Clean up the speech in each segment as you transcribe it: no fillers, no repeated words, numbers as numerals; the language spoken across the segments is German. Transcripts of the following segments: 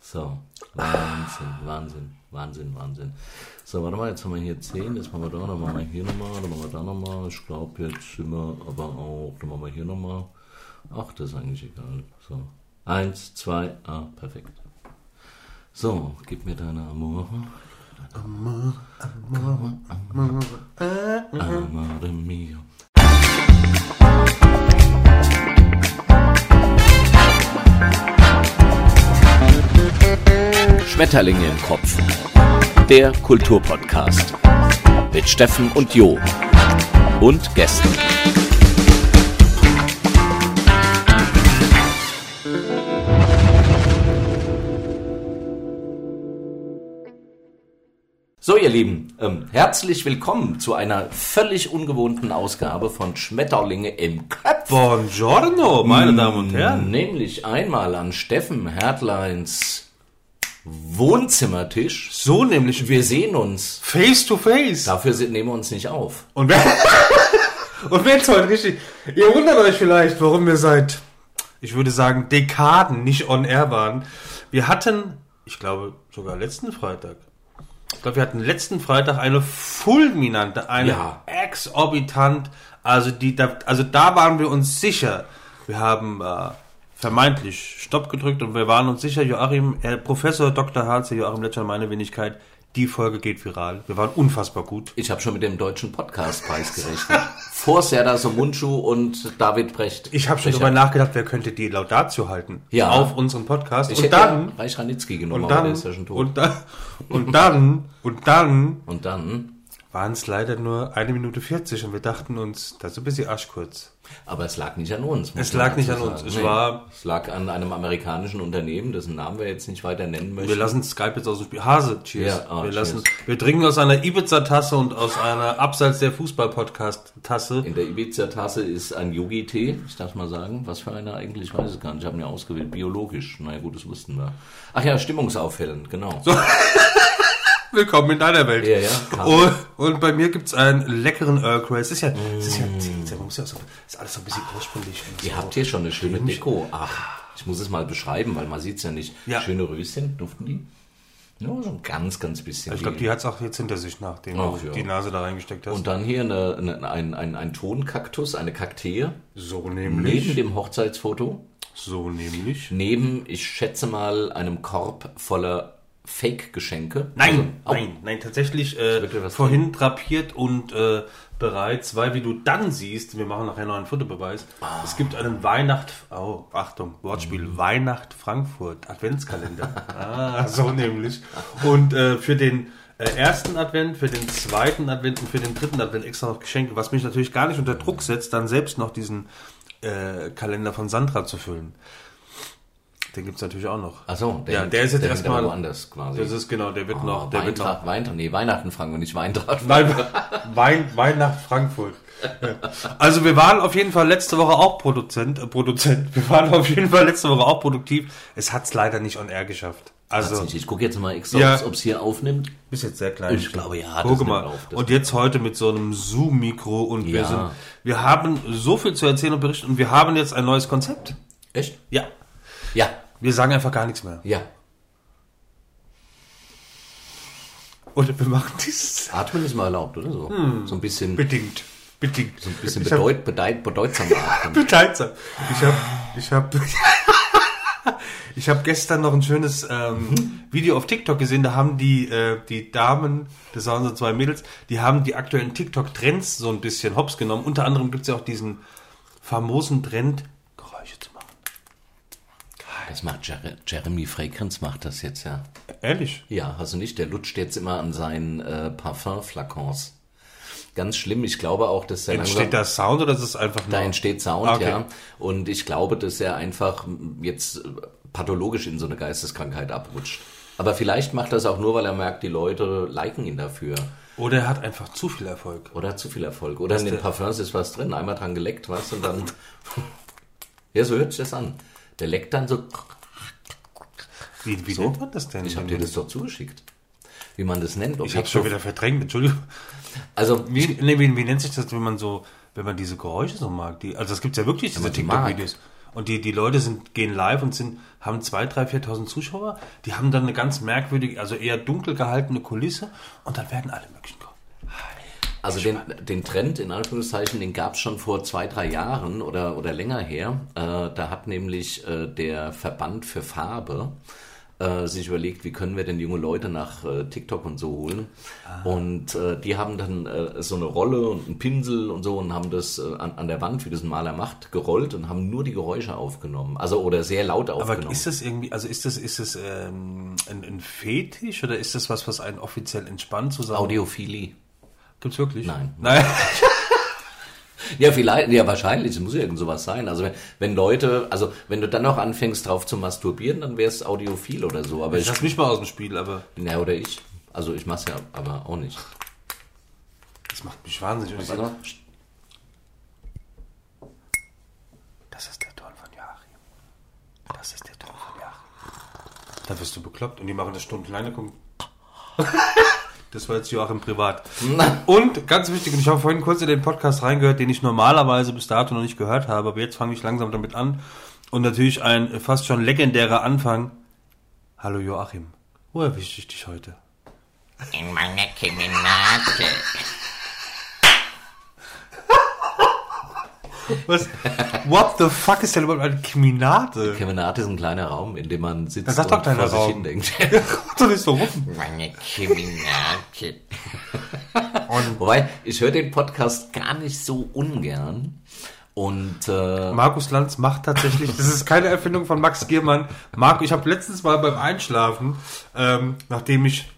So, Wahnsinn. So, warte mal, jetzt haben wir hier 10, das machen wir da, dann machen wir hier nochmal, dann machen wir da nochmal. Ich glaube, jetzt sind wir aber auch, dann machen wir hier nochmal. Ach, das ist eigentlich egal. So, 1, 2, perfekt. So, gib mir deine Amore. Amore mio. Schmetterlinge im Kopf. Der Kulturpodcast. Mit Steffen und Jo. Und Gästen. So, ihr Lieben, herzlich willkommen zu einer völlig ungewohnten Ausgabe von Schmetterlinge im Kopf. Buongiorno, meine Damen und Herren. Nämlich einmal an Steffen Hertleins Wohnzimmertisch. So nämlich. Wir sehen uns. Face to face. Dafür nehmen wir uns nicht auf. Und wenn es heute richtig... Ihr wundert euch vielleicht, warum wir seit, ich würde sagen, Dekaden nicht on air waren. Wir hatten, ich glaube, sogar letzten Freitag. Wir hatten letzten Freitag eine fulminante, exorbitant, da waren wir uns sicher. Wir haben vermeintlich Stopp gedrückt und wir waren uns sicher, Professor Dr. Harze, Joachim Letscher, meine Wenigkeit, die Folge geht viral. Wir waren unfassbar gut. Ich habe schon mit dem deutschen Podcastpreis gerechnet. Vor Serdar Somuncu und David Brecht. Ich habe schon darüber nachgedacht, wer könnte die Laudatio halten auf unseren Podcast. Ich hätte dann Reich Ranitzky genommen, aber der ist ja schon tot. Und dann waren es leider nur 1 Minute 40 und wir dachten uns, das ist ein bisschen arschkurz. Aber es lag nicht an uns. Es lag nicht an uns. Es lag an einem amerikanischen Unternehmen, dessen Namen wir jetzt nicht weiter nennen möchten. Wir lassen Skype jetzt aus dem Spiel. Hase, cheers. Ja, wir trinken aus einer Ibiza-Tasse und aus einer abseits der Fußball-Podcast-Tasse. In der Ibiza-Tasse ist ein Yogi-Tee. Ich darf mal sagen, was für eine eigentlich, ich weiß es gar nicht. Ich habe ihn ja ausgewählt. Biologisch. Na ja, gut, das wussten wir. Ach ja, stimmungsaufhellend, genau. So. Willkommen in deiner Welt. Ja. Und bei mir gibt's einen leckeren Earl Grey. Es ist alles so ein bisschen ursprünglich. Ihr habt hier schon eine schöne Deko. Ach, ich muss es mal beschreiben, weil man sieht's ja nicht. Ja. Schöne Röschen, duften die? Nur so ein ganz bisschen. Ich glaube, die hat's auch jetzt hinter sich, nachdem du die Nase da reingesteckt hast. Und dann hier ein Tonkaktus, eine Kaktee. So nämlich. Neben dem Hochzeitsfoto. So nämlich. Neben, ich schätze mal, einem Korb voller Fake-Geschenke? Nein, tatsächlich vorhin drapiert und bereits, weil wie du dann siehst, wir machen nachher noch einen Fotobeweis, es gibt einen Wortspiel, Weihnacht Frankfurt, Adventskalender. So nämlich. Und für den ersten Advent, für den zweiten Advent und für den dritten Advent extra noch Geschenke, was mich natürlich gar nicht unter Druck setzt, dann selbst noch diesen Kalender von Sandra zu füllen. Den gibt's natürlich auch noch. Ach so, der ist jetzt erstmal woanders quasi. Das ist genau, der wird noch. Weihnachten Frankfurt, nicht Weintracht. Weihnacht Frankfurt. Also wir waren auf jeden Fall letzte Woche auch Produzent. Wir waren auf jeden Fall letzte Woche auch produktiv. Es hat's leider nicht on air geschafft. Also ich gucke jetzt mal extra, ob es hier aufnimmt. Bist jetzt sehr klein. Ich glaube ja. Guck mal. Und jetzt heute mit so einem Zoom-Mikro und wir haben so viel zu erzählen und berichten und wir haben jetzt ein neues Konzept. Echt? Ja. Ja. Wir sagen einfach gar nichts mehr. Ja. Oder wir machen dieses... Atmen ist mal erlaubt, oder so? So ein bisschen... Bedingt. So ein bisschen bedeutsam atmen. Bedeutsam. Ich hab gestern noch ein schönes Video auf TikTok gesehen, da haben die Damen, das waren so 2 Mädels, die haben die aktuellen TikTok-Trends so ein bisschen hops genommen. Unter anderem gibt's ja auch diesen famosen Trend, Geräusche zu machen. Das macht Jeremy Fragrance macht das jetzt, ja. Ehrlich? Ja, hast du nicht? Der lutscht jetzt immer an seinen Parfum-Flakons. Ganz schlimm. Ich glaube auch, dass er entsteht da Sound oder ist es einfach nur... Da entsteht Sound, okay. Ja. Und ich glaube, dass er einfach jetzt pathologisch in so eine Geisteskrankheit abrutscht. Aber vielleicht macht er es auch nur, weil er merkt, die Leute liken ihn dafür. Oder er hat einfach zu viel Erfolg. Oder in den Parfums ist was drin. Einmal dran geleckt, was und dann... Ja, so hört sich das an. Der leckt dann so... Wie so? Nennt man das denn? Ich habe dir das doch zugeschickt. Wie man das nennt. Ich habe schon wieder verdrängt, Entschuldigung. Also wie nennt sich das, wenn man diese Geräusche so mag? Also es gibt ja wirklich diese TikTok-Videos. Und die Leute gehen live und haben 2.000, 3.000, 4.000 Zuschauer. Die haben dann eine ganz merkwürdige, also eher dunkel gehaltene Kulisse. Und dann werden alle möglichen kommen. Also den Trend, in Anführungszeichen, den gab es schon vor 2, 3 Jahren oder länger her. Da hat nämlich der Verband für Farbe sich überlegt, wie können wir denn junge Leute nach TikTok und so holen. Und die haben dann so eine Rolle und einen Pinsel und so und haben das an der Wand, wie das ein Maler macht, gerollt und haben nur die Geräusche aufgenommen. Also oder sehr laut aufgenommen. Aber ist das irgendwie, also ist das ein Fetisch oder ist das was einen offiziell entspannt zusammen? Audiophilie. Gibt's wirklich? Nein. Ja, vielleicht, ja wahrscheinlich, es muss ja irgend sowas sein. Also wenn Leute, also wenn du dann noch anfängst drauf zu masturbieren, dann wäre es audiophil oder so. Aber ich lass mich mal aus dem Spiel, aber... Ja, oder ich. Also ich mach's ja aber auch nicht. Das macht mich wahnsinnig. Das ist der Ton von Joachim. Das ist der Ton von Joachim. Da wirst du bekloppt und die machen das stundenlang. Da kommt... Das war jetzt Joachim privat. Und ganz wichtig, und ich habe vorhin kurz in den Podcast reingehört, den ich normalerweise bis dato noch nicht gehört habe, aber jetzt fange ich langsam damit an. Und natürlich ein fast schon legendärer Anfang. Hallo Joachim, wo erwische ich dich heute? In meiner Kemenate. Was? What the fuck ist denn überhaupt eine Kemenate? Kemenate ist ein kleiner Raum, in dem man sitzt Das sagt doch und deiner vor sich Raum. hin denkt. Das ist so rum. Meine Kemenate. Wobei, ich höre den Podcast gar nicht so ungern. Und Markus Lanz macht tatsächlich, das ist keine Erfindung von Max Giermann. Ich habe letztens mal beim Einschlafen, nachdem ich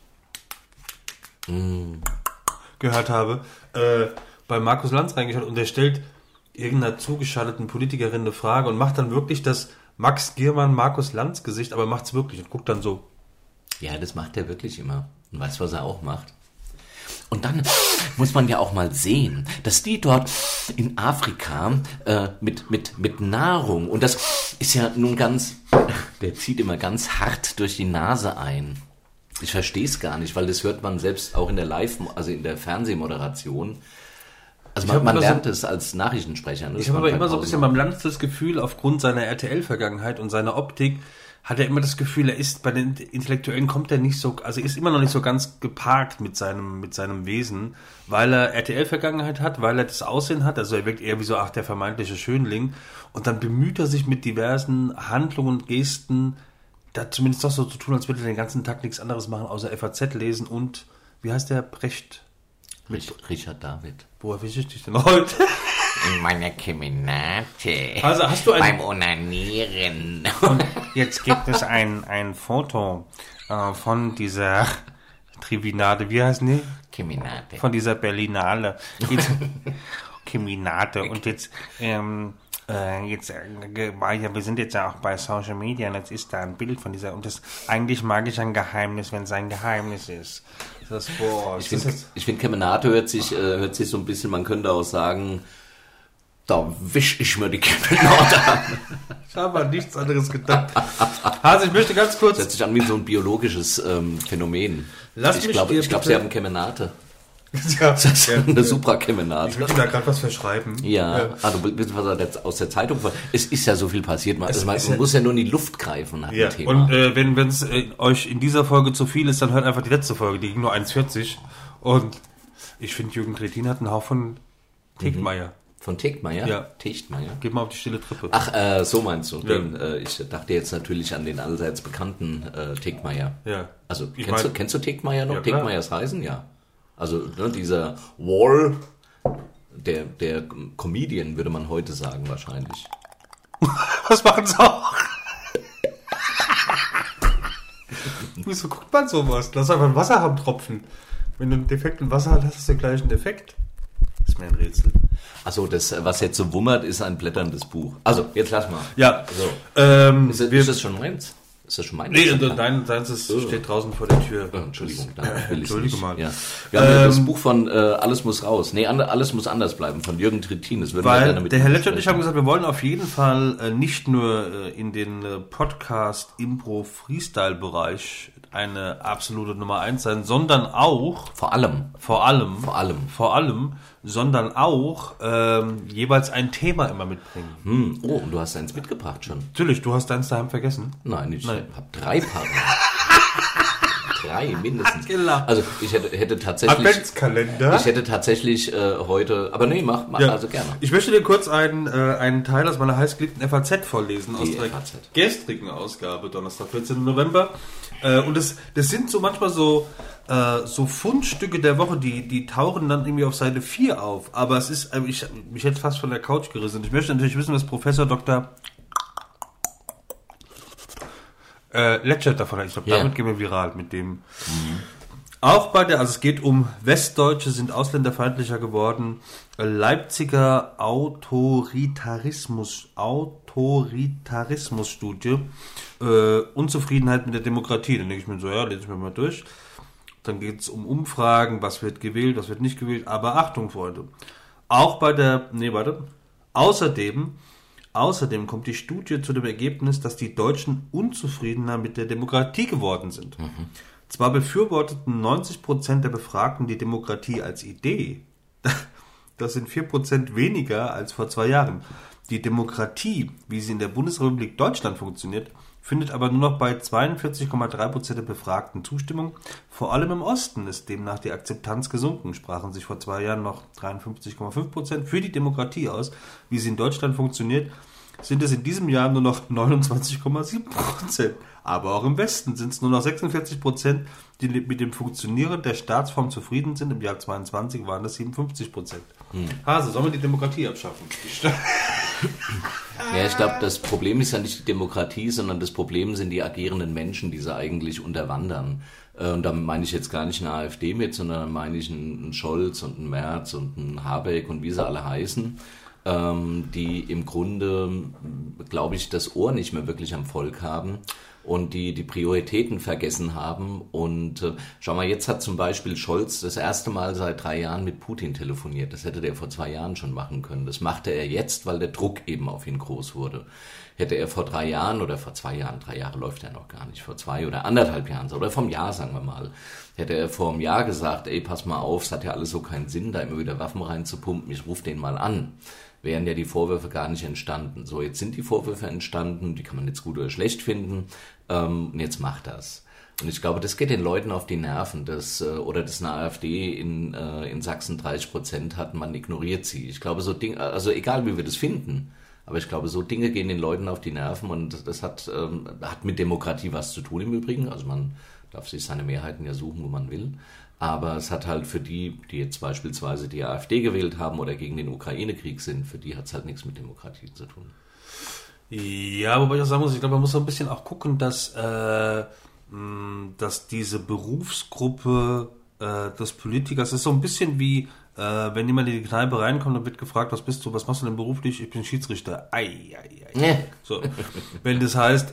gehört habe, bei Markus Lanz reingeschaut und der stellt irgendeiner zugeschalteten Politikerin eine Frage und macht dann wirklich das Max Giermann, Markus Lanz Gesicht, aber macht's wirklich und guckt dann so. ja, das macht er wirklich immer. Und weißt, was er auch macht? Und dann muss man ja auch mal sehen, dass die dort in Afrika mit Nahrung, und das ist ja nun der zieht immer ganz hart durch die Nase ein. Ich verstehe es gar nicht, weil das hört man selbst auch in der also in der Fernsehmoderation. Also man lernt es als Nachrichtensprecher. Ne? Ich habe aber immer so ein bisschen beim Lanz das Gefühl, aufgrund seiner RTL-Vergangenheit und seiner Optik, hat er immer das Gefühl, er ist bei den Intellektuellen kommt er nicht so, also ist immer noch nicht so ganz geparkt mit seinem Wesen, weil er RTL-Vergangenheit hat, weil er das Aussehen hat, also er wirkt eher wie so, der vermeintliche Schönling, und dann bemüht er sich mit diversen Handlungen und Gesten, da zumindest doch so zu tun, als würde er den ganzen Tag nichts anderes machen, außer FAZ lesen und, wie heißt der, Brecht? Richard David. Wo erwische ich dich denn heute? In meiner Kemenate. Also hast du beim Onanieren. Und jetzt gibt es ein Foto von dieser Tribinade, wie heißt die? Kemenate. Von dieser Berlinale. Kemenate. Und jetzt, wir sind jetzt ja auch bei Social Media und jetzt ist da ein Bild von dieser, und das, eigentlich mag ich ein Geheimnis, wenn es ein Geheimnis ist. Ich finde, Kemenate hört sich so ein bisschen, man könnte auch sagen, da wisch ich mir die Kemenate an. Ich habe an nichts anderes gedacht. Also ich möchte ganz kurz... Das hört sich an wie so ein biologisches Phänomen. Ich glaube, Sie haben Kemenate. Ja, das ist eine Suprakemenate. Ich will da gerade was verschreiben. Ja. Du bist was aus der Zeitung. Es ist ja so viel passiert. Man muss ja nur in die Luft greifen nach dem Thema. Und wenn es euch in dieser Folge zu viel ist, dann hört einfach die letzte Folge. Die ging nur 1,40. Und ich finde, Jürgen Trittin hat einen Hauch von Tegtmeier. Von Tegtmeier? Ja. Tegtmeier. Gib mal auf die stille Treppe. Ach, so meinst du. Ja. Ich dachte jetzt natürlich an den allseits bekannten Tegtmeier. Ja. Also, kennst du Tegtmeier noch? Ja, klar. Tegtmeiers Reisen? Ja. Also, ne, dieser Wall, der Comedian, würde man heute sagen, wahrscheinlich. Was machen sie auch? Wieso guckt man sowas? Lass einfach ein Wasser haben tropfen. Wenn du einen Defekt im Wasser hast, hast du den gleichen Defekt. Das ist mir ein Rätsel. Achso, das, was jetzt so wummert, ist ein blätterndes Buch. Also, jetzt lass mal. Ja. So. Ist das schon meins? Ist das schon meins? Nee, deins steht draußen vor der Tür. Entschuldigung, dann will ich Entschuldige nicht. mal. Ja. Wir haben ja das Buch von Alles muss raus. Nee, Alles muss anders bleiben, von Jürgen Trittin. Das würden wir gerne mit der Herr Lecter und ich haben gesagt, wir wollen auf jeden Fall nicht nur in den Podcast-Impro-Freestyle-Bereich eine absolute Nummer 1 sein, sondern auch, Vor allem, sondern auch jeweils ein Thema immer mitbringen. Oh, und du hast eins mitgebracht schon. Natürlich, du hast deins daheim vergessen. Nein, ich habe 3 Partner. 3 mindestens. Genau. Also ich hätte tatsächlich... Adventskalender. Ich hätte tatsächlich heute... Aber nee, mach Ja. also gerne. Ich möchte dir kurz einen Teil aus meiner heißgeliebten FAZ vorlesen, aus Die der FAZ. gestrigen Ausgabe, Donnerstag, 14. November. Und das sind so manchmal so Fundstücke der Woche, die tauchen dann irgendwie auf Seite 4 auf. Aber es ist, mich hätte fast von der Couch gerissen. Ich möchte natürlich wissen, was Professor Dr. Letschert davon hat. Ich glaube, damit gehen wir viral mit dem. Auch also es geht um Westdeutsche sind ausländerfeindlicher geworden. Leipziger Autoritarismusstudie. Unzufriedenheit mit der Demokratie. Dann denke ich mir so, ja, lese ich mir mal durch. Dann geht es um Umfragen, was wird gewählt, was wird nicht gewählt. Aber Achtung, Freunde. Außerdem kommt die Studie zu dem Ergebnis, dass die Deutschen unzufriedener mit der Demokratie geworden sind. Zwar befürworteten 90% der Befragten die Demokratie als Idee. Das sind 4% weniger als vor 2 Jahren. Die Demokratie, wie sie in der Bundesrepublik Deutschland funktioniert, findet aber nur noch bei 42,3% der Befragten Zustimmung. Vor allem im Osten ist demnach die Akzeptanz gesunken, sprachen sich vor 2 Jahren noch 53,5% für die Demokratie aus. Wie sie in Deutschland funktioniert, sind es in diesem Jahr nur noch 29,7%. Aber auch im Westen sind es nur noch 46%, die mit dem Funktionieren der Staatsform zufrieden sind. Im Jahr 22 waren das 57%. Hase, sollen wir die Demokratie abschaffen? Ja, ich glaube, das Problem ist ja nicht die Demokratie, sondern das Problem sind die agierenden Menschen, die sie eigentlich unterwandern. Und da meine ich jetzt gar nicht eine AfD mit, sondern da meine ich einen Scholz und einen Merz und einen Habeck und wie sie alle heißen, die im Grunde, glaube ich, das Ohr nicht mehr wirklich am Volk haben und die Prioritäten vergessen haben. Und schau mal, jetzt hat zum Beispiel Scholz das erste Mal seit 3 Jahren mit Putin telefoniert. Das hätte der vor 2 Jahren schon machen können. Das machte er jetzt, weil der Druck eben auf ihn groß wurde. Hätte er vor 3 Jahren oder vor 2 Jahren, 3 Jahre läuft er noch gar nicht, vor 2 oder 1,5 Jahren oder vom Jahr, sagen wir mal, hätte er vor einem Jahr gesagt, ey, pass mal auf, es hat ja alles so keinen Sinn, da immer wieder Waffen reinzupumpen, ich rufe den mal an. Wären ja die Vorwürfe gar nicht entstanden. So, jetzt sind die Vorwürfe entstanden, die kann man jetzt gut oder schlecht finden, und jetzt macht das. Und ich glaube, das geht den Leuten auf die Nerven, dass eine AfD in Sachsen 30% hat, man ignoriert sie. Ich glaube, so Dinge, also egal wie wir das finden, aber ich glaube, so Dinge gehen den Leuten auf die Nerven und das hat mit Demokratie was zu tun im Übrigen. Also man darf sich seine Mehrheiten ja suchen, wo man will. Aber es hat halt für die jetzt beispielsweise die AfD gewählt haben oder gegen den Ukraine-Krieg sind, für die hat es halt nichts mit Demokratie zu tun. Ja, wobei ich auch sagen muss, ich glaube, man muss so ein bisschen auch gucken, dass diese Berufsgruppe des Politikers ist so ein bisschen wie, wenn jemand in die Kneipe reinkommt und wird gefragt, was bist du, was machst du denn beruflich? Ich bin Schiedsrichter. So. Wenn das heißt,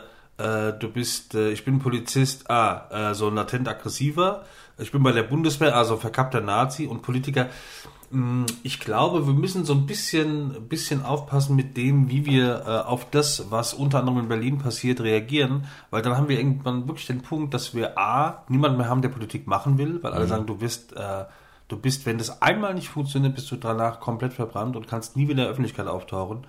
ich bin Polizist, so latent aggressiver, ich bin bei der Bundeswehr, also verkappter Nazi und Politiker. Ich glaube, wir müssen so ein bisschen aufpassen mit dem, wie wir auf das, was unter anderem in Berlin passiert, reagieren, weil dann haben wir irgendwann wirklich den Punkt, dass wir niemanden mehr haben, der Politik machen will, weil alle sagen, du bist, wenn das einmal nicht funktioniert, bist du danach komplett verbrannt und kannst nie wieder in der Öffentlichkeit auftauchen.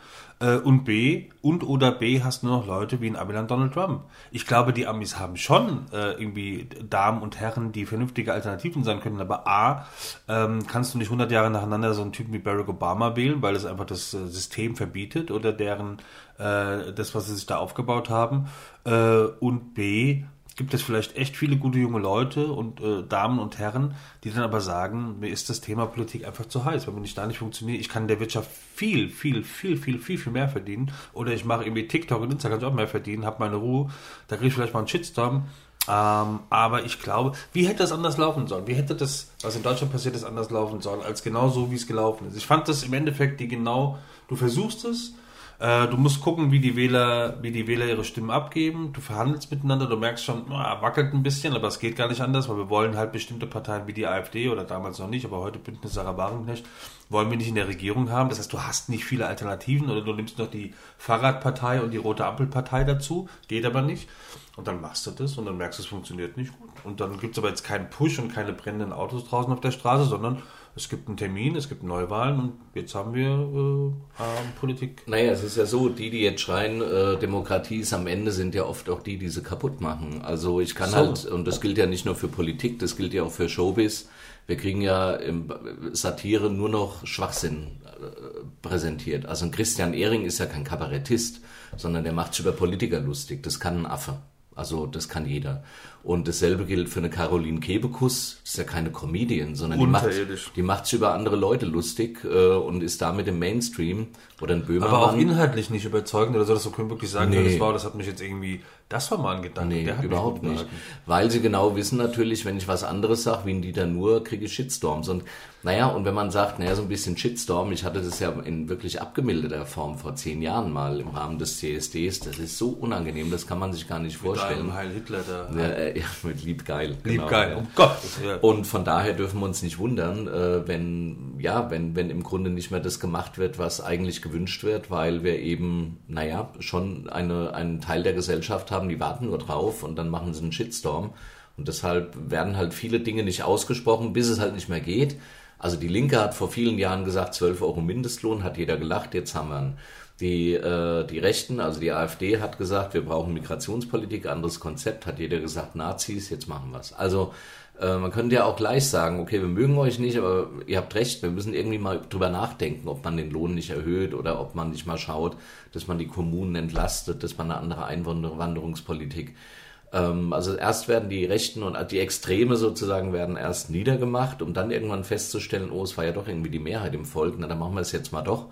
Und hast nur noch Leute wie ein Amiland Donald Trump. Ich glaube, die Amis haben schon irgendwie Damen und Herren, die vernünftige Alternativen sein können, aber kannst du nicht 100 Jahre nacheinander so einen Typen wie Barack Obama wählen, weil es einfach das System verbietet oder das, was sie sich da aufgebaut haben. Und B, gibt es vielleicht echt viele gute junge Leute und Damen und Herren, die dann aber sagen, mir ist das Thema Politik einfach zu heiß, weil wenn ich da nicht funktioniere, ich kann in der Wirtschaft viel mehr verdienen oder ich mache irgendwie TikTok und Instagram auch mehr verdienen, habe meine Ruhe, da kriege ich vielleicht mal einen Shitstorm, aber ich glaube, wie hätte das anders laufen sollen? Wie hätte das, was in Deutschland passiert ist, anders laufen sollen, als genau so, wie es gelaufen ist? Ich fand das im Endeffekt du versuchst es, du musst gucken, wie die Wähler ihre Stimmen abgeben. Du verhandelst miteinander, du merkst schon, wackelt ein bisschen, aber es geht gar nicht anders, weil wir wollen halt bestimmte Parteien wie die AfD oder damals noch nicht, aber heute Bündnis Sarah Wagenknecht, wollen wir nicht in der Regierung haben. Das heißt, du hast nicht viele Alternativen oder du nimmst noch die Fahrradpartei und die Rote Ampelpartei dazu. Geht aber nicht. Und dann machst du das und dann merkst du, es funktioniert nicht gut. Und dann gibt es aber jetzt keinen Push und keine brennenden Autos draußen auf der Straße, sondern es gibt einen Termin, es gibt Neuwahlen und jetzt haben wir Politik. Naja, es ist ja so, die jetzt schreien, Demokratie ist am Ende, sind ja oft auch die sie kaputt machen. Also ich kann halt, und das gilt ja nicht nur für Politik, das gilt ja auch für Showbiz, wir kriegen ja im Satire nur noch Schwachsinn präsentiert. Also ein Christian Ehring ist ja kein Kabarettist, sondern der macht sich über Politiker lustig. Das kann ein Affe. Also das kann jeder. Und dasselbe gilt für eine Caroline Kebekus. Das ist ja keine Comedian, sondern die macht sich über andere Leute lustig und ist damit im Mainstream. Oder ein Böhmermann. Aber auch inhaltlich nicht überzeugend oder so, dass du wirklich sagen würdest, wow, das hat mich jetzt irgendwie, das war mal ein Gedanke. Nee, der hat überhaupt nicht. Weil sie genau wissen natürlich, wenn ich was anderes sage, wie ein Dieter Nuhr, kriege ich Shitstorms. Und naja, und wenn man sagt, naja, so ein bisschen Shitstorm, ich hatte das ja in wirklich abgemilderter Form vor 10 Jahren mal im Rahmen des CSDs, das ist so unangenehm, das kann man sich gar nicht vorstellen. Mit Heil Hitler da. Ja, mit Liebgeil. Liebgeil, genau, oh Gott. Ja. Und von daher dürfen wir uns nicht wundern, wenn im Grunde nicht mehr das gemacht wird, was eigentlich gewünscht wird, weil wir eben, schon einen Teil der Gesellschaft haben, die warten nur drauf und dann machen sie einen Shitstorm. Und deshalb werden halt viele Dinge nicht ausgesprochen, bis es halt nicht mehr geht. Also die Linke hat vor vielen Jahren gesagt, 12 Euro Mindestlohn, hat jeder gelacht, jetzt haben wir einen. Die Rechten, also die AfD, hat gesagt, wir brauchen Migrationspolitik, anderes Konzept, hat jeder gesagt, Nazis, jetzt machen wir es. Also man könnte ja auch gleich sagen, okay, wir mögen euch nicht, aber ihr habt recht, wir müssen irgendwie mal drüber nachdenken, ob man den Lohn nicht erhöht oder ob man nicht mal schaut, dass man die Kommunen entlastet, dass man eine andere Einwanderungspolitik. Also erst werden die Rechten und die Extreme sozusagen werden erst niedergemacht, um dann irgendwann festzustellen, oh, es war ja doch irgendwie die Mehrheit im Volk, na dann machen wir es jetzt mal doch.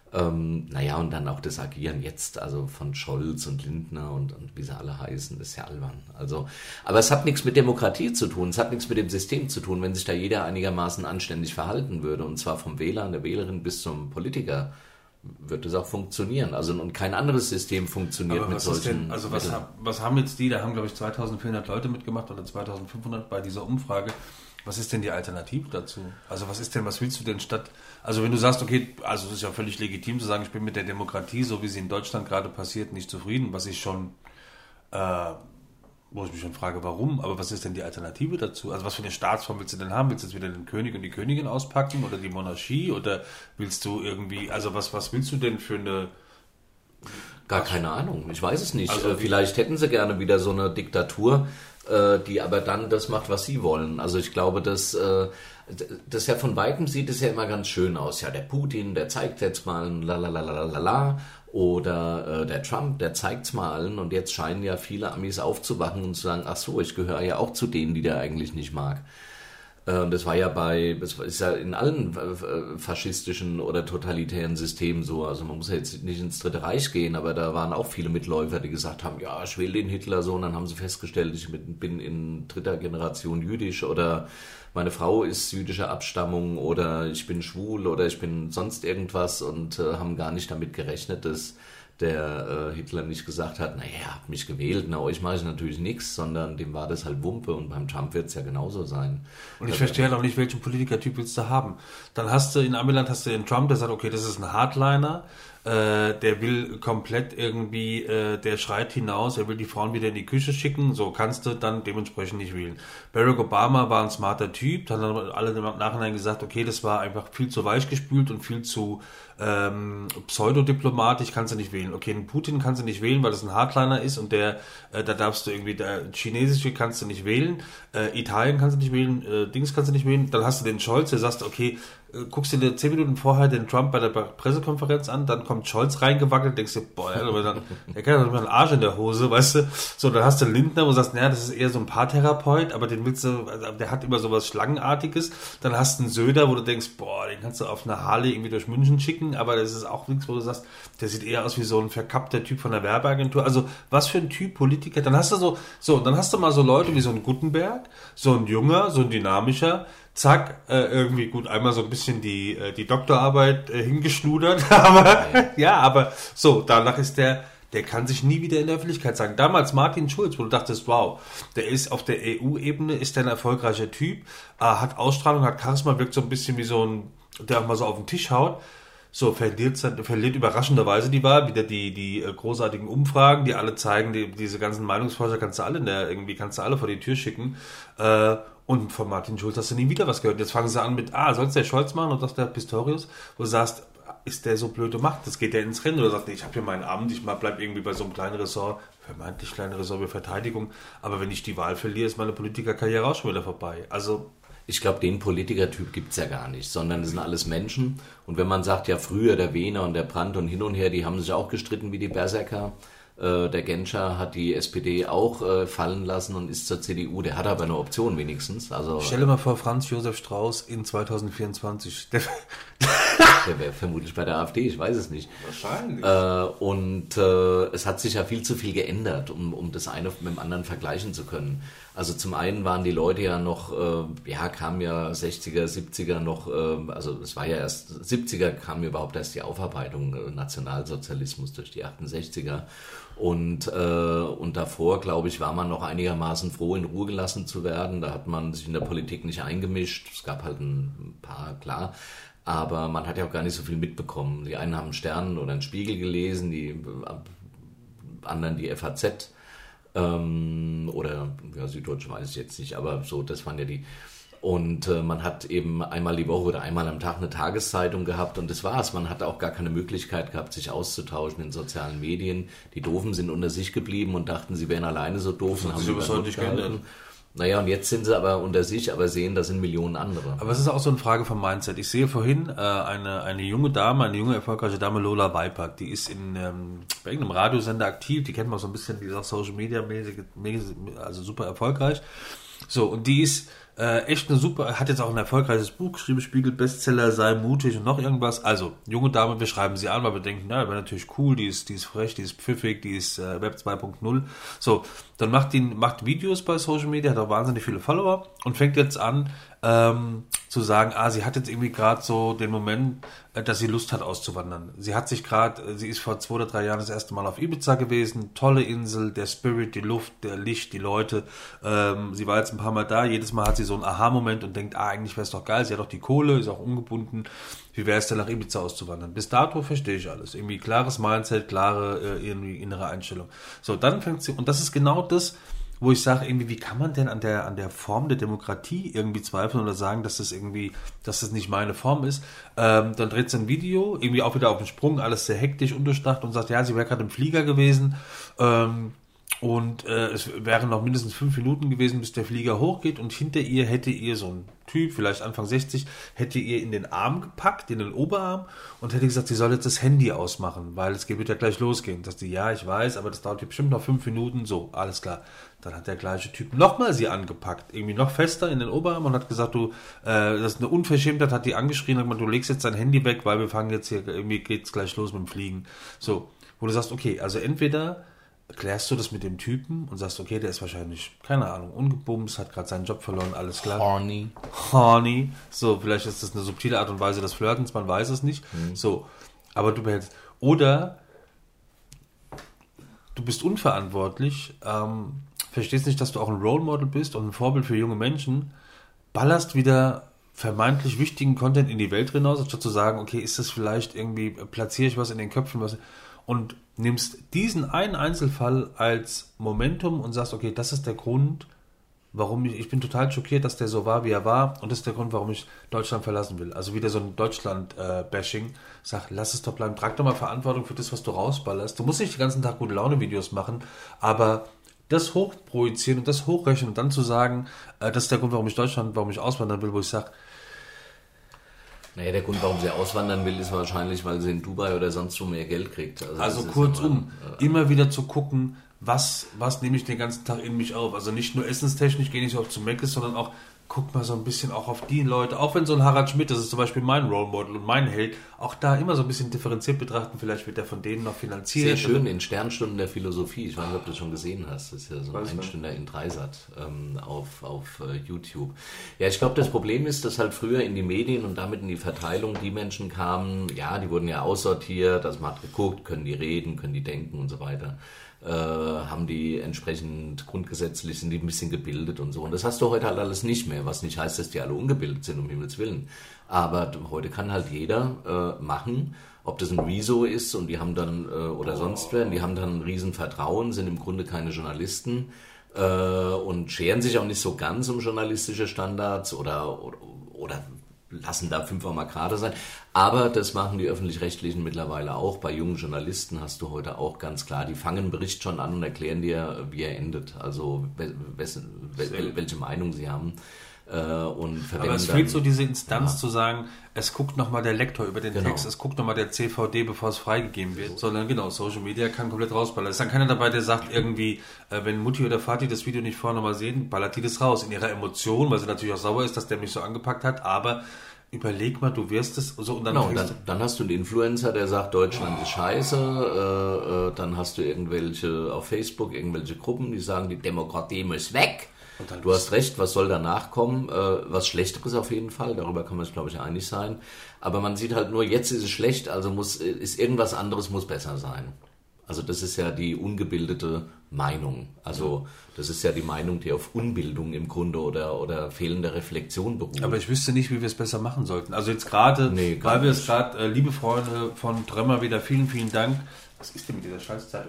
Und dann auch das Agieren jetzt, also von Scholz und Lindner und wie sie alle heißen, das ist ja albern. Also, aber es hat nichts mit Demokratie zu tun, es hat nichts mit dem System zu tun, wenn sich da jeder einigermaßen anständig verhalten würde, und zwar vom Wähler, der Wählerin bis zum Politiker, wird das auch funktionieren. Also, und kein anderes System funktioniert mit solchen. Was haben jetzt die, da haben glaube ich 2400 Leute mitgemacht oder 2500 bei dieser Umfrage. Was ist denn die Alternative dazu? Also was willst du denn statt, also wenn du sagst, okay, also es ist ja völlig legitim zu sagen, ich bin mit der Demokratie, so wie sie in Deutschland gerade passiert, nicht zufrieden, was ich schon, wo ich mich schon frage, warum, aber was ist denn die Alternative dazu? Also was für eine Staatsform willst du denn haben? Willst du jetzt wieder den König und die Königin auspacken oder die Monarchie oder willst du irgendwie, also was willst du denn für eine... Gar keine Ahnung, ich weiß es nicht. Also vielleicht hätten sie gerne wieder so eine Diktatur, die aber dann das macht, was sie wollen. Also ich glaube, dass das ja von Weitem sieht es ja immer ganz schön aus. Ja, der Putin, der zeigt jetzt mal ein Lalalala, oder der Trump, der zeigt's mal allen, und jetzt scheinen ja viele Amis aufzuwachen und zu sagen, ach so, ich gehöre ja auch zu denen, die der eigentlich nicht mag. Das ist ja in allen faschistischen oder totalitären Systemen so. Also man muss ja jetzt nicht ins Dritte Reich gehen, aber da waren auch viele Mitläufer, die gesagt haben, ja, ich will den Hitler so, und dann haben sie festgestellt, ich bin in 3. Generation jüdisch oder meine Frau ist jüdischer Abstammung oder ich bin schwul oder ich bin sonst irgendwas, und haben gar nicht damit gerechnet, dass der Hitler nicht gesagt hat, naja, habt mich gewählt, na, euch mache ich natürlich nichts, sondern dem war das halt Wumpe, und beim Trump wird es ja genauso sein. Und ich verstehe halt auch nicht, welchen Politikertyp willst du haben. Dann hast du in Amiland den Trump, der sagt, okay, das ist ein Hardliner, der will komplett irgendwie, der schreit hinaus, er will die Frauen wieder in die Küche schicken, so kannst du dann dementsprechend nicht wählen. Barack Obama war ein smarter Typ, dann haben alle im Nachhinein gesagt, okay, das war einfach viel zu weichgespült und viel zu pseudodiplomatisch, kannst du nicht wählen. Okay, einen Putin kannst du nicht wählen, weil das ein Hardliner ist, und da darfst du irgendwie, der chinesische kannst du nicht wählen, Italien kannst du nicht wählen, Dings kannst du nicht wählen, dann hast du den Scholz, der sagt, okay, guckst du dir 10 Minuten vorher den Trump bei der Pressekonferenz an, dann kommt Scholz reingewackelt, denkst du, boah, der kann doch nicht mal einen Arsch in der Hose, weißt du, so, dann hast du Lindner, wo du sagst, naja, das ist eher so ein Paartherapeut, aber den willst du, also der hat immer sowas Schlangenartiges, dann hast du einen Söder, wo du denkst, boah, den kannst du auf einer Harley irgendwie durch München schicken, aber das ist auch nichts, wo du sagst, der sieht eher aus wie so ein verkappter Typ von der Werbeagentur. Also was für ein Typ Politiker. Dann hast du dann hast du mal so Leute wie so ein Gutenberg, so ein junger, so ein dynamischer, zack, irgendwie gut, einmal so ein bisschen die Doktorarbeit hingeschnudert, aber so, danach ist der kann sich nie wieder in der Öffentlichkeit sagen. Damals Martin Schulz, wo du dachtest, wow, der ist auf der EU-Ebene, ist der ein erfolgreicher Typ, hat Ausstrahlung, hat Charisma, wirkt so ein bisschen wie so ein, der auch mal so auf den Tisch haut. So, verliert überraschenderweise die Wahl, wieder die großartigen Umfragen, die alle zeigen, diese ganzen Meinungsforscher kannst du alle vor die Tür schicken. Und von Martin Schulz hast du nie wieder was gehört. Jetzt fangen sie an mit, soll's der Scholz machen oder der Pistorius, wo du sagst, ist der so blöd und macht, das geht ja ins Rennen, oder sagt, nee, ich habe hier mein Amt, ich bleib irgendwie bei so einem kleinen Ressort, vermeintlich kleinen Ressort für Verteidigung, aber wenn ich die Wahl verliere, ist meine Politikerkarriere auch schon wieder vorbei. Also ich glaube, den Politikertyp gibt's ja gar nicht, sondern es sind alles Menschen. Und wenn man sagt, ja früher der Wehner und der Brandt und hin und her, die haben sich auch gestritten wie die Berserker. Der Genscher hat die SPD auch fallen lassen und ist zur CDU. Der hat aber eine Option wenigstens. Also stell dir mal vor, Franz Josef Strauß in 2024. Der wäre vermutlich bei der AfD, ich weiß es nicht. Wahrscheinlich. Es hat sich ja viel zu viel geändert, um das eine mit dem anderen vergleichen zu können. Also zum einen waren die Leute ja noch, kamen ja 60er, 70er noch, also es war ja erst, 70er kam überhaupt erst die Aufarbeitung Nationalsozialismus durch die 68er. Und davor, glaube ich, war man noch einigermaßen froh, in Ruhe gelassen zu werden. Da hat man sich in der Politik nicht eingemischt. Es gab halt ein paar, klar. Aber man hat ja auch gar nicht so viel mitbekommen. Die einen haben einen Stern oder einen Spiegel gelesen, die anderen die FAZ oder Süddeutsche weiß ich jetzt nicht, aber so, das waren ja die. Und man hat eben einmal die Woche oder einmal am Tag eine Tageszeitung gehabt und das war's. Man hatte auch gar keine Möglichkeit gehabt, sich auszutauschen in sozialen Medien. Die Doofen sind unter sich geblieben und dachten, sie wären alleine so doof. Das haben sie nicht geändert. Naja, und jetzt sind sie aber unter sich, aber sehen, da sind Millionen andere. Aber es ist auch so eine Frage vom Mindset. Ich sehe vorhin eine junge Dame, eine junge erfolgreiche Dame, Lola Weipack, die ist bei irgendeinem Radiosender aktiv, die kennt man so ein bisschen, die ist auch Social Media mäßig, also super erfolgreich. So, und die ist echt eine super, hat jetzt auch ein erfolgreiches Buch geschrieben, Spiegel Bestseller, sei mutig und noch irgendwas. Also, junge Dame, wir schreiben sie an, weil wir denken, na, wäre natürlich cool, die ist frech, die ist pfiffig, die ist Web 2.0. So, dann macht Videos bei Social Media, hat auch wahnsinnig viele Follower und fängt jetzt an zu sagen, sie hat jetzt irgendwie gerade so den Moment, dass sie Lust hat auszuwandern. Sie ist vor 2 oder 3 Jahren das erste Mal auf Ibiza gewesen, tolle Insel, der Spirit, die Luft, der Licht, die Leute. Sie war jetzt ein paar Mal da, jedes Mal hat sie so einen Aha-Moment und denkt, eigentlich wäre es doch geil, sie hat doch die Kohle, ist auch ungebunden. Wie wäre es denn nach Ibiza auszuwandern? Bis dato verstehe ich alles. Irgendwie klares Mindset, klare irgendwie innere Einstellung. So, dann fängt sie, und das ist genau das, wo ich sage, irgendwie, wie kann man denn an der Form der Demokratie irgendwie zweifeln oder sagen, dass das nicht meine Form ist? Dann dreht sie ein Video, irgendwie auch wieder auf den Sprung, alles sehr hektisch, unterstacht und sagt, ja, sie wäre gerade im Flieger gewesen und es wären noch mindestens 5 Minuten gewesen, bis der Flieger hochgeht und hinter ihr hätte ihr so ein Typ, vielleicht Anfang 60, hätte ihr in den Arm gepackt, in den Oberarm und hätte gesagt, sie soll jetzt das Handy ausmachen, weil es wird ja gleich losgehen. Sagt sie, ja, ich weiß, aber das dauert hier bestimmt noch 5 Minuten, so, alles klar. Dann hat der gleiche Typ nochmal sie angepackt, irgendwie noch fester in den Oberarm und hat gesagt, das ist eine Unverschämtheit, hat die angeschrien, hat gesagt, du legst jetzt dein Handy weg, weil wir fangen jetzt hier, irgendwie geht's gleich los mit dem Fliegen. So, wo du sagst, okay, also entweder klärst du das mit dem Typen und sagst, okay, der ist wahrscheinlich, keine Ahnung, ungebumst, hat gerade seinen Job verloren, alles klar. Horny. So, vielleicht ist das eine subtile Art und Weise des Flirtens, man weiß es nicht. So, aber du behältst. Oder du bist unverantwortlich, verstehst nicht, dass du auch ein Role Model bist und ein Vorbild für junge Menschen, ballerst wieder vermeintlich wichtigen Content in die Welt hinaus, anstatt zu sagen, okay, ist das vielleicht irgendwie, platziere ich was in den Köpfen, und nimmst diesen einen Einzelfall als Momentum und sagst, okay, das ist der Grund, warum ich bin total schockiert, dass der so war, wie er war, und das ist der Grund, warum ich Deutschland verlassen will. Also wieder so ein Deutschland-Bashing. Sag, lass es doch bleiben, trag doch mal Verantwortung für das, was du rausballerst. Du musst nicht den ganzen Tag gute Laune-Videos machen, aber das hochprojizieren und das hochrechnen und dann zu sagen, das ist der Grund, warum ich auswandern will, wo ich sage, naja, der Grund, warum sie auswandern will, ist wahrscheinlich, weil sie in Dubai oder sonst wo mehr Geld kriegt. Also kurzum, immer wieder zu gucken, was nehme ich den ganzen Tag in mich auf. Also nicht nur essenstechnisch, gehe nicht so oft zu Meckes, sondern auch, guck mal so ein bisschen auch auf die Leute, auch wenn so ein Harald Schmidt, das ist zum Beispiel mein Role Model und mein Held, auch da immer so ein bisschen differenziert betrachten, vielleicht wird der von denen noch finanziert. Sehr schön, in Sternstunden der Philosophie, ich weiß nicht, ob du das schon gesehen hast, das ist ja so ein Einstünder in Dreisat auf YouTube. Ja, ich glaube, das Problem ist, dass halt früher in die Medien und damit in die Verteilung die Menschen kamen, ja, die wurden ja aussortiert, also man hat geguckt, können die reden, können die denken und so weiter. haben die entsprechend grundgesetzlich, sind die ein bisschen gebildet und so. Und das hast du heute halt alles nicht mehr, was nicht heißt, dass die alle ungebildet sind, um Himmels Willen. Aber heute kann halt jeder machen, ob das ein Rezo ist und die haben dann, oder sonst wer, die haben dann ein Riesenvertrauen, sind im Grunde keine Journalisten und scheren sich auch nicht so ganz um journalistische Standards oder lassen da 5 mal gerade sein. Aber das machen die Öffentlich-Rechtlichen mittlerweile auch. Bei jungen Journalisten hast du heute auch ganz klar, die fangen einen Bericht schon an und erklären dir, wie er endet. Also welche Meinung sie haben. Und verwenden. Aber es fehlt so diese Instanz zu sagen, es guckt nochmal der Lektor über den Text, es guckt nochmal der CVD, bevor es freigegeben wird, sondern genau, Social Media kann komplett rausballern. Es ist dann keiner dabei, der sagt irgendwie, wenn Mutti oder Vati das Video nicht vorher nochmal sehen, ballert die das raus in ihrer Emotion, weil sie natürlich auch sauer ist, dass der mich so angepackt hat, aber überleg mal, du wirst es so und dann dann hast du einen Influencer, der sagt, Deutschland ist scheiße, dann hast du irgendwelche auf Facebook, irgendwelche Gruppen, die sagen, die Demokratie muss weg. Du hast recht, was soll danach kommen? Was Schlechteres auf jeden Fall, darüber kann man sich, glaube ich, einig sein. Aber man sieht halt nur, jetzt ist es schlecht, also ist irgendwas anderes muss besser sein. Also das ist ja die ungebildete Meinung. Also das ist ja die Meinung, die auf Unbildung im Grunde oder fehlender Reflexion beruht. Aber ich wüsste nicht, wie wir es besser machen sollten. Also jetzt gerade, weil wir es gerade, liebe Freunde von Trömer wieder, vielen, vielen Dank. Was ist denn mit dieser Scheißzeitung?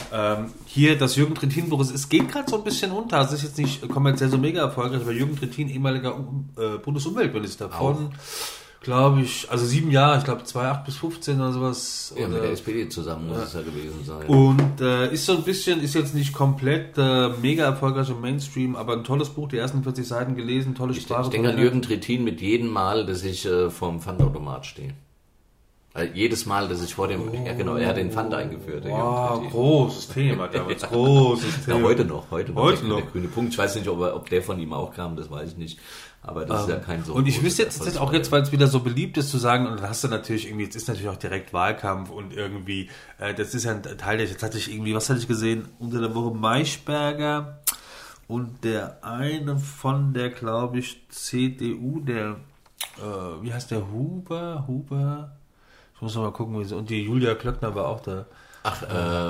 Hier das Jürgen Trittin-Buch, es geht gerade so ein bisschen unter. Es ist jetzt nicht kommerziell so mega erfolgreich, aber Jürgen Trittin, ehemaliger Bundesumweltminister von, glaube ich, also 7 Jahre, ich glaube 2008 bis 15 oder sowas. Ja, mit der SPD zusammen muss es ja gewesen sein. Und ist so ein bisschen, ist jetzt nicht komplett mega erfolgreich im Mainstream, aber ein tolles Buch, die ersten 40 Seiten gelesen, tolle Sprache. Ich denke an Jürgen Trittin mit jedem Mal, dass ich vorm Pfandautomat stehe. Jedes Mal, dass ich vor dem, ja genau, er hat den Pfand eingeführt. Wow, großes Thema, damals, großes Thema. Ja, heute noch. Heute der grüne Punkt. Ich weiß nicht, ob der von ihm auch kam, das weiß ich nicht. Aber das ist ja kein so. Und ich wüsste jetzt auch weil es wieder so beliebt ist, zu sagen, und dann hast du natürlich irgendwie, jetzt ist natürlich auch direkt Wahlkampf und irgendwie, das ist ja ein Teil, jetzt hatte ich irgendwie, was hatte ich gesehen, unter der Woche Maischberger und der eine von der, glaube ich, CDU, der, wie heißt der, Huber, ich muss noch mal gucken, und die Julia Klöckner war auch da. Ach,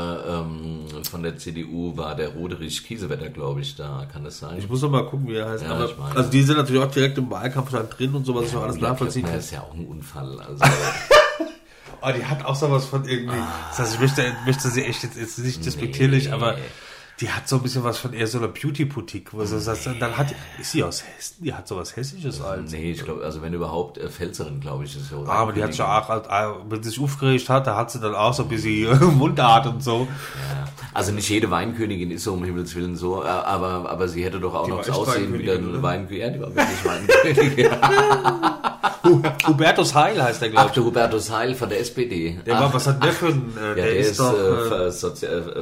von der CDU war der Roderich Kiesewetter, glaube ich, da, kann das sein? Ich muss noch mal gucken, wie er heißt. Ja, aber, also die sind natürlich auch direkt im Wahlkampf drin und sowas, ist auch alles nachvollziehen. Das ist ja auch ein Unfall. Also. Oh, die hat auch sowas von irgendwie. Das heißt, ich möchte sie echt jetzt nicht despektierlich, aber die hat so ein bisschen was von eher so einer Beauty-Boutique, wo sie sagt, dann ist sie aus Hessen, die hat sowas Hessisches als. Nee, ich glaube, also wenn überhaupt, Pfälzerin, glaube ich, ist so. Aber die hat schon auch, wenn sie sich aufgeregt hat, da hat sie dann auch so ein bisschen Mundart und so. Ja. Also nicht jede Weinkönigin ist so um Himmels Willen so, aber sie hätte doch auch die noch das Aussehen wie eine Weinkönigin. Ja, die war wirklich Weinkönigin. Hubertus Heil heißt der, glaube ich. Ach, der Hubertus Heil von der SPD. Was hat der für ein... der ist doch... sozial.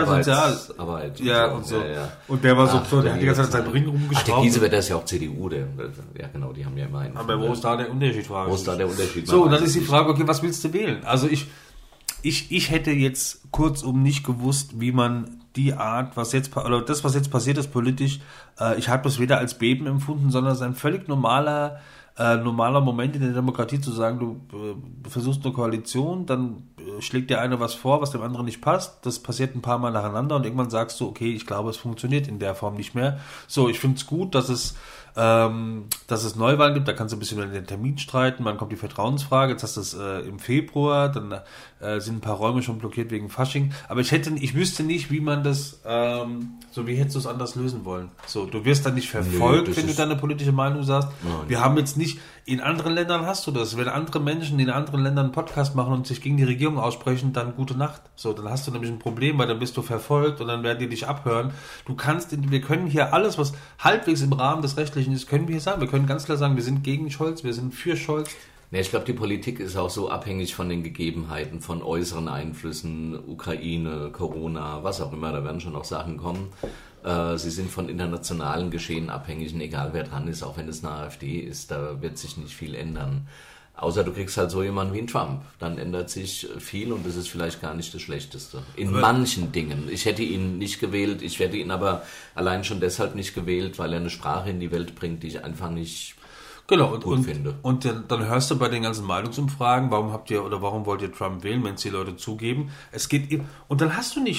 Ja, und so. Ja. Und der war so, der hat die ganze Zeit seinen Ring rumgeschraubt. Ach, der Kiesewetter ist ja auch CDU. Ja, genau, die haben ja immer einen. Aber wo ist da der Unterschied? Wo ist da der Unterschied? So, und dann ist die Frage, okay, was willst du wählen? Also ich hätte jetzt kurzum nicht gewusst, wie man die Art, was jetzt passiert ist politisch, ich habe das weder als Beben empfunden, sondern es ist ein völlig normaler Moment in der Demokratie zu sagen, du versuchst eine Koalition, dann schlägt dir einer was vor, was dem anderen nicht passt, das passiert ein paar Mal nacheinander und irgendwann sagst du, okay, ich glaube, es funktioniert in der Form nicht mehr. So, ich finde es gut, dass es Neuwahlen gibt, da kannst du ein bisschen über den Termin streiten, wann kommt die Vertrauensfrage, jetzt hast du es im Februar, dann sind ein paar Räume schon blockiert wegen Fasching, aber ich wüsste nicht, wie man das, wie hättest du es anders lösen wollen? So, du wirst dann nicht verfolgt, wenn du deine politische Meinung sagst. Nein. Wir haben jetzt nicht, in anderen Ländern hast du das, wenn andere Menschen in anderen Ländern einen Podcast machen und sich gegen die Regierung aussprechen, dann gute Nacht. So, dann hast du nämlich ein Problem, weil dann bist du verfolgt und dann werden die dich abhören. Wir können hier alles, was halbwegs im Rahmen des Rechtlichen ist, können wir hier sagen. Wir können ganz klar sagen, wir sind gegen Scholz, wir sind für Scholz. Ja, ich glaube, die Politik ist auch so abhängig von den Gegebenheiten, von äußeren Einflüssen, Ukraine, Corona, was auch immer, da werden schon noch Sachen kommen. Sie sind von internationalen Geschehen abhängig, und egal wer dran ist, auch wenn es eine AfD ist, da wird sich nicht viel ändern. Außer du kriegst halt so jemanden wie einen Trump. Dann ändert sich viel und das ist vielleicht gar nicht das Schlechteste. In manchen Dingen. Ich hätte ihn nicht gewählt, ich hätte ihn aber allein schon deshalb nicht gewählt, weil er eine Sprache in die Welt bringt, die ich einfach nicht gut finde. Und dann hörst du bei den ganzen Meinungsumfragen, warum wollt ihr Trump wählen, wenn es die Leute zugeben? Und dann hast du nicht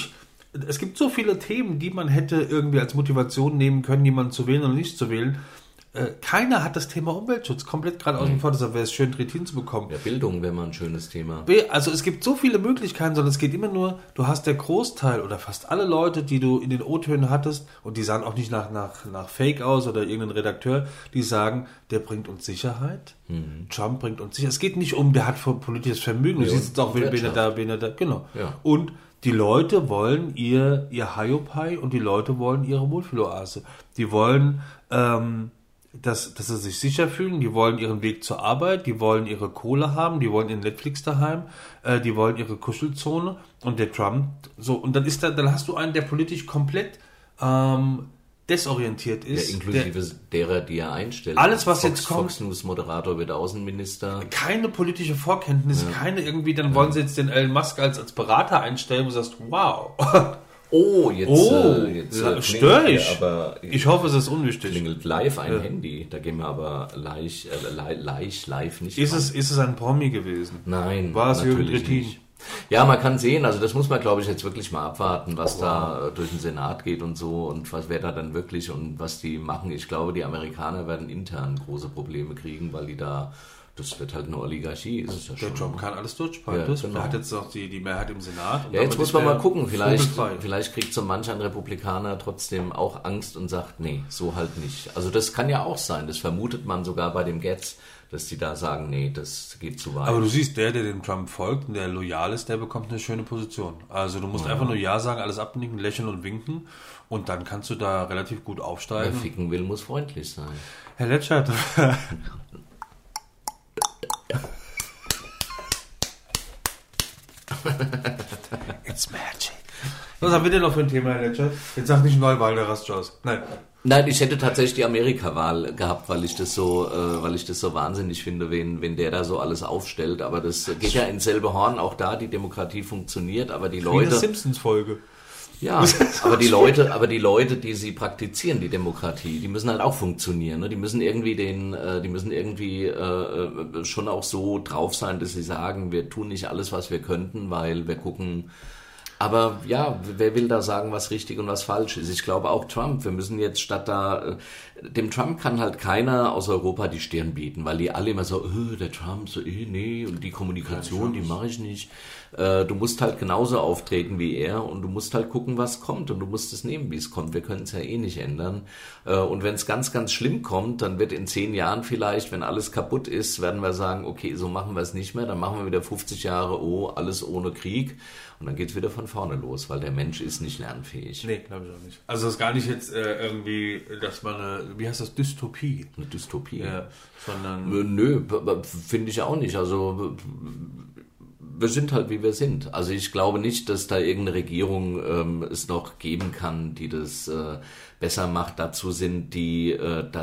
es gibt so viele Themen, die man hätte irgendwie als Motivation nehmen können, jemanden zu wählen oder nicht zu wählen. Keiner hat das Thema Umweltschutz komplett gerade außen vor, deshalb wäre es schön, Trittin zu bekommen. Ja, Bildung wäre mal ein schönes Thema. Also es gibt so viele Möglichkeiten, sondern es geht immer nur, du hast der Großteil oder fast alle Leute, die du in den O-Tönen hattest, und die sahen auch nicht nach Fake aus oder irgendein Redakteur, die sagen, der bringt uns Sicherheit, Trump bringt uns Sicherheit. Es geht nicht um, der hat politisches Vermögen, du siehst es auch, wen er da, genau. Ja. Und die Leute wollen ihr Hiopai und die Leute wollen ihre Wohlfühloase. Die wollen, dass sie sich sicher fühlen, die wollen ihren Weg zur Arbeit, die wollen ihre Kohle haben, die wollen ihren Netflix daheim, die wollen ihre Kuschelzone, und der Trump, so, und dann hast du einen, der politisch komplett desorientiert ist. Ja, inklusive derer, die er einstellt. Alles, was jetzt kommt. Fox News Moderator wird Außenminister. Keine politische Vorkenntnis, keine irgendwie, dann wollen sie jetzt den Elon Musk als Berater einstellen, wo du sagst, wow. Jetzt störe ich. Aber ich hoffe, es ist unwichtig. Klingelt live ein Handy. Da gehen wir aber live nicht Ist es ein Promi gewesen? Nein, war es Jürgen Trittin? Nicht. Ja, man kann sehen, also das muss man, glaube ich, jetzt wirklich mal abwarten, was da durch den Senat geht und so, und wer da dann wirklich und was die machen. Ich glaube, die Amerikaner werden intern große Probleme kriegen, weil das wird halt eine Oligarchie, ist es ja schon. Der Trump kann alles durchsprechen. Ja, genau. Er hat jetzt noch die Mehrheit im Senat. Und ja, jetzt muss man mal gucken, vielleicht kriegt so manch ein Republikaner trotzdem auch Angst und sagt, nee, so halt nicht. Also das kann ja auch sein, das vermutet man sogar bei dem Getz, dass die da sagen, nee, das geht zu weit. Aber du siehst, der dem Trump folgt und der loyal ist, der bekommt eine schöne Position. Also du musst einfach nur Ja sagen, alles abnicken, lächeln und winken, und dann kannst du da relativ gut aufsteigen. Wer ficken will, muss freundlich sein. Herr Letschert. It's magic. Was haben wir denn noch für ein Thema, Herr Letschert? Jetzt sag nicht Neuwahl der Rastjaws. Nein, ich hätte tatsächlich die Amerika-Wahl gehabt, weil ich das so wahnsinnig finde, wen der da so alles aufstellt. Aber das geht ja ins selbe Horn. Auch da, die Demokratie funktioniert, aber die Leute. Wie eine Simpsons-Folge. Ja, aber die Leute, die sie praktizieren, die Demokratie, die müssen halt auch funktionieren. Ne? Die müssen irgendwie schon auch so drauf sein, dass sie sagen, wir tun nicht alles, was wir könnten, weil wir gucken. Aber ja, wer will da sagen, was richtig und was falsch ist? Ich glaube auch Trump. Wir müssen jetzt dem Trump kann halt keiner aus Europa die Stirn bieten, weil die alle immer so, der Trump, so, nee, und die Kommunikation, die mache ich nicht. Du musst halt genauso auftreten wie er, und du musst halt gucken, was kommt, und du musst es nehmen, wie es kommt. Wir können es ja eh nicht ändern. Und wenn es ganz, ganz schlimm kommt, dann wird in 10 Jahren vielleicht, wenn alles kaputt ist, werden wir sagen, okay, so machen wir es nicht mehr. Dann machen wir wieder 50 Jahre, alles ohne Krieg. Und dann geht's wieder von vorne los, weil der Mensch ist nicht lernfähig. Nee, glaube ich auch nicht. Also das ist gar nicht jetzt irgendwie, dass man wie heißt das, Dystopie? Eine Dystopie? Ja, sondern... Nö, finde ich auch nicht. Also wir sind halt, wie wir sind. Also ich glaube nicht, dass da irgendeine Regierung es noch geben kann, die das besser macht. Dazu sind die,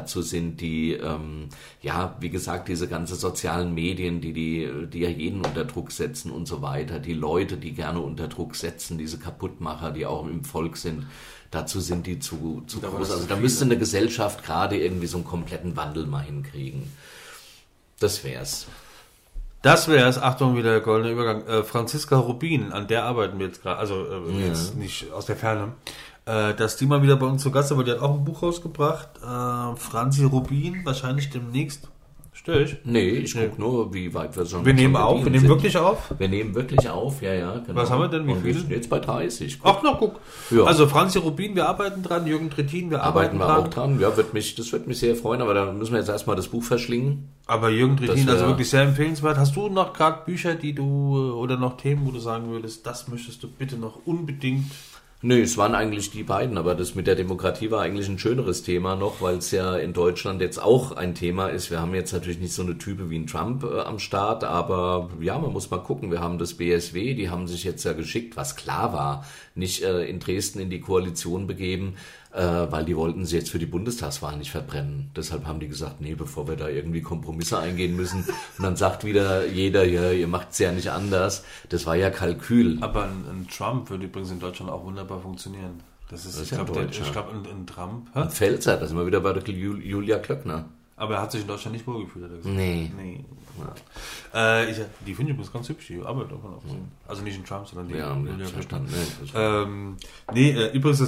ja, wie gesagt, diese ganze sozialen Medien, die ja jeden unter Druck setzen und so weiter. Die Leute, die gerne unter Druck setzen, diese Kaputtmacher, die auch im Volk sind. Dazu sind die zu groß. Also da müsste eine Gesellschaft gerade irgendwie so einen kompletten Wandel mal hinkriegen. Das wär's. Achtung, wieder der goldene Übergang. Franziska Rubin, an der arbeiten wir jetzt gerade, also jetzt nicht aus der Ferne, dass die mal wieder bei uns zu Gast ist, aber die hat auch ein Buch rausgebracht. Franzi Rubin, wahrscheinlich demnächst. Störe ich? Nee, ich gucke nur, wie weit wir schon. Wir nehmen auf? Wir nehmen wirklich auf? Wir nehmen wirklich auf, ja, genau. Was haben wir denn? Wie viel? Wir sind jetzt bei 30. Ach, na, guck. Ja. Also Franzi Rubin, wir arbeiten dran, Jürgen Trittin, wir arbeiten dran. Auch dran. Ja, das wird mich sehr freuen, aber da müssen wir jetzt erstmal das Buch verschlingen. Aber Jürgen Trittin, also wirklich sehr empfehlenswert. Hast du noch gerade Bücher, die du, oder noch Themen, wo du sagen würdest, das möchtest du bitte noch unbedingt? Nö, es waren eigentlich die beiden, aber das mit der Demokratie war eigentlich ein schöneres Thema noch, weil es ja in Deutschland jetzt auch ein Thema ist. Wir haben jetzt natürlich nicht so eine Type wie ein Trump am Start, aber ja, man muss mal gucken. Wir haben das BSW, die haben sich jetzt ja geschickt, was klar war, nicht in Dresden in die Koalition begeben, weil die wollten sie jetzt für die Bundestagswahl nicht verbrennen. Deshalb haben die gesagt, nee, bevor wir da irgendwie Kompromisse eingehen müssen. Und dann sagt wieder jeder, ja, ihr macht es ja nicht anders. Das war ja Kalkül. Aber ein Trump würde übrigens in Deutschland auch wunderbar funktionieren. Ich glaube, ein Trump... Ein Pfälzer, da sind wir wieder bei der Julia Klöckner. Aber er hat sich in Deutschland nicht wohlgefühlt, hat er gesagt. Nee. Die finde ich übrigens ganz hübsch, die Arbeit davon aufsehen. Also nicht in Trump, sondern die. Ja, Julia verstanden. Klöckner. Übrigens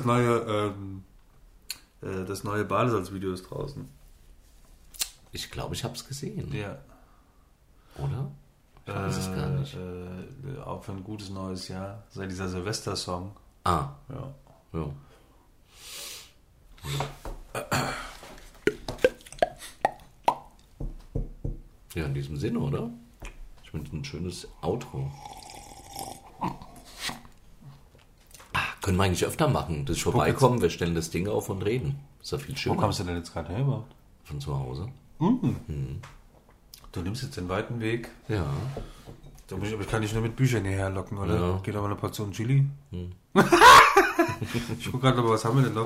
das neue Badesalz-Video ist draußen. Ich glaube, ich habe es gesehen. Ja. Oder? Ich weiß es gar nicht. Auch für ein gutes neues Jahr. Sei dieser Silvester-Song. Ah. Ja. Ja, in diesem Sinne, oder? Ich finde ein schönes Outro. Können wir eigentlich öfter machen, dass ich vorbeikommen, wir stellen das Ding auf und reden. Ist ja viel schöner. Wo kommst du denn jetzt gerade her überhaupt? Von zu Hause. Du nimmst jetzt den weiten Weg. Ja. Aber ich kann dich nur mit Büchern hierher locken, oder? Ja. Geht aber eine Portion Chili. Ich gucke gerade, was haben wir denn noch?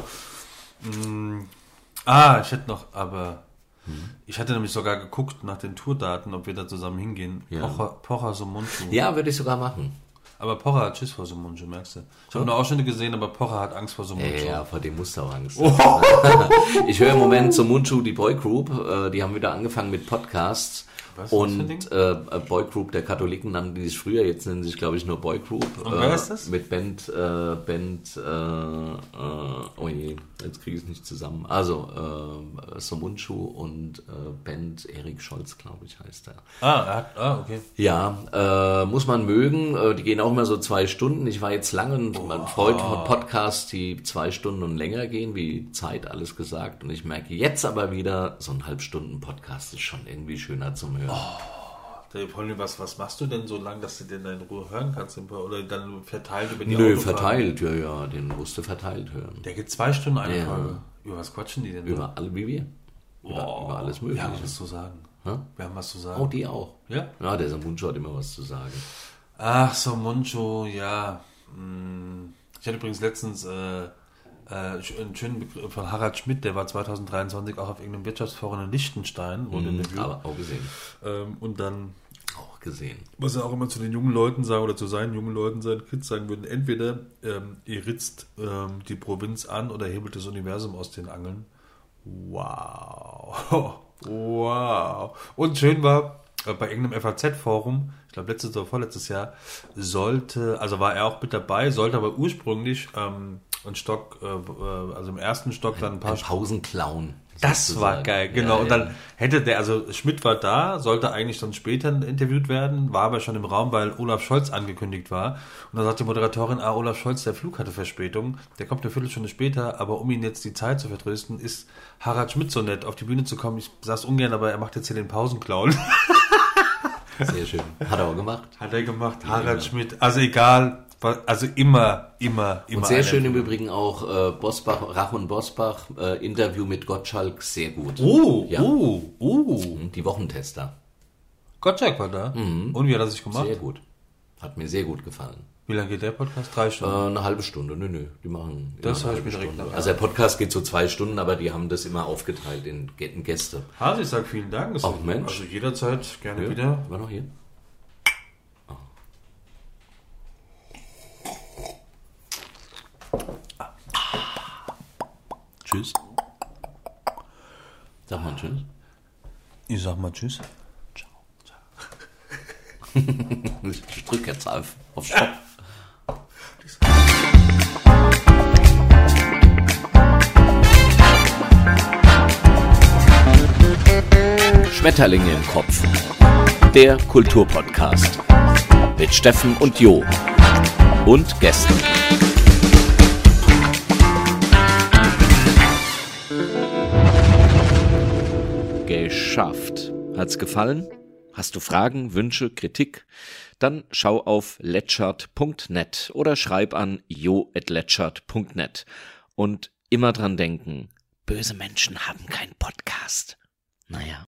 Ich hätte noch, aber ich hatte nämlich sogar geguckt nach den Tourdaten, ob wir da zusammen hingehen. Ja. Pocher Sumunchu. Ja, würde ich sogar machen. Aber Pocher hat Schiss vor Sumunchu, merkst du? Ich habe eine Ausschnitte gesehen, aber Pocher hat Angst vor Sumunchu. Ja, vor dem musst du auch Angst haben. Ich höre im Moment Sumunchu, die Boygroup, die haben wieder angefangen mit Podcasts. Was ist das für ein Und Boygroup der Katholiken nannten die sich früher, jetzt nennen sie sich, glaube ich, nur Boygroup. Und wer ist das? Mit Band, oh je, jetzt kriege ich es nicht zusammen. Also, Sumunchu und Band Erik Scholz, glaube ich, heißt er. Okay. Ja, muss man mögen. Die gehen auch immer so 2 Stunden. Ich war jetzt lange ein Freund von Podcasts, die 2 Stunden und länger gehen, wie Zeit alles gesagt. Und ich merke jetzt aber wieder, so ein 1/2 Stunden Podcast ist schon irgendwie schöner zum Hören. Was machst du denn so lange, dass du den in Ruhe hören kannst? Oder dann verteilt über die Nö, Autofahrt? verteilt, ja, den musst du verteilt hören. Der geht 2 Stunden eine Ja. Folge. Über was quatschen die denn? Über alle wie wir. Über alles Mögliche. Wir haben was zu sagen. Hä? Wir haben was zu sagen. Oh, die auch. Ja? Ja, der Samuncho hat immer was zu sagen. Ach, so Moncho, ja. Ich hatte übrigens letztens einen schönen Begriff von Harald Schmidt, der war 2023 auch auf irgendeinem Wirtschaftsforum in Liechtenstein. Aber auch gesehen. Und dann, Auch gesehen. was er auch immer zu den jungen Leuten sagen, oder zu seinen jungen Leuten, seinen Kids sagen würden, entweder ihr ritzt die Provinz an oder hebelt das Universum aus den Angeln. Wow. Wow. Und schön war, bei irgendeinem FAZ-Forum, ich glaube letztes oder vorletztes Jahr, war er auch mit dabei, sollte aber ursprünglich ein Stock, also im ersten Stock dann ein paar... Ein Pausenclown. Das war sozusagen. geil, genau. Ja, und dann hätte also Schmidt war da, sollte eigentlich dann später interviewt werden, war aber schon im Raum, weil Olaf Scholz angekündigt war. Und dann sagt die Moderatorin, Olaf Scholz, der Flug hatte Verspätung, der kommt eine Viertelstunde später, aber um ihn jetzt die Zeit zu vertrösten, ist Harald Schmidt so nett, auf die Bühne zu kommen. Ich sag's ungern, aber er macht jetzt hier den Pausenclown. Sehr schön. Hat er auch gemacht. Hat er gemacht, Harald Schmidt. Also egal, also immer. Und sehr schön im Übrigen auch Rach und Bosbach, Interview mit Gottschalk, sehr gut. Ja. Die Wochentester. Gottschalk war da. Und wie hat er sich gemacht? Sehr gut. Hat mir sehr gut gefallen. Wie lange geht der Podcast? 3 Stunden? Eine halbe Stunde, nö. Die machen. Das eine habe ich halbe mir direkt Stunde. nach. Also der Podcast geht so 2 Stunden, aber die haben das immer aufgeteilt in Gäste. Hase, ich sage vielen Dank. Ach, Mensch. Also jederzeit gerne Ja, wieder. war noch hier? Tschüss. Sag mal tschüss. Ich sag mal tschüss. Ich drücke jetzt auf Stopp. Schmetterlinge im Kopf. Der Kulturpodcast. Mit Steffen und Jo. Und Gästen. Geschafft. Hat's gefallen? Hast du Fragen, Wünsche, Kritik? Dann schau auf letschert.net oder schreib an jo@letschert.net. Und immer dran denken, böse Menschen haben keinen Podcast. Naja.